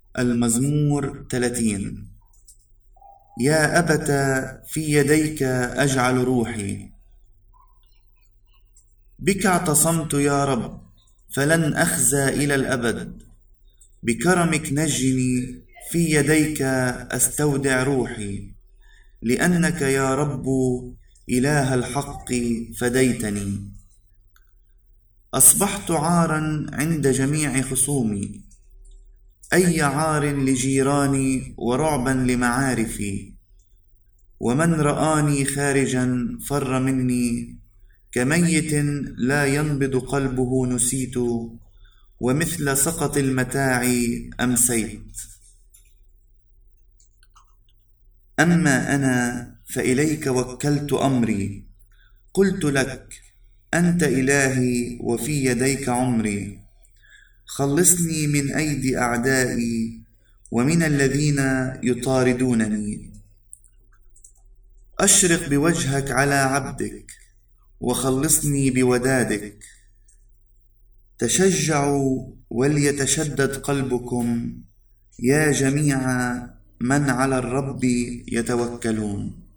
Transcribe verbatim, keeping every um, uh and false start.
المزمور ثلاثين. يا أبت في يديك أجعل روحي، بك اعتصمت يا رب فلن أخزى إلى الأبد. بكرمك نجني، في يديك أستودع روحي، لأنك يا رب إله الحق فديتني. أصبحت عارا عند جميع خصومي، أي عار لجيراني ورعبا لمعارفي. ومن رآني خارجا فر مني، كميت لا ينبض قلبه نسيت، ومثل سقط المتاع أمسيت. أما أنا فإليك وكلت أمري، قلت لك أنت إلهي وفي يديك عمري. خلصني من أيدي أعدائي ومن الذين يطاردونني. أشرق بوجهك على عبدك وخلصني بودادك. تشجعوا وليتشدد قلبكم يا جميع من على الرب يتوكلون.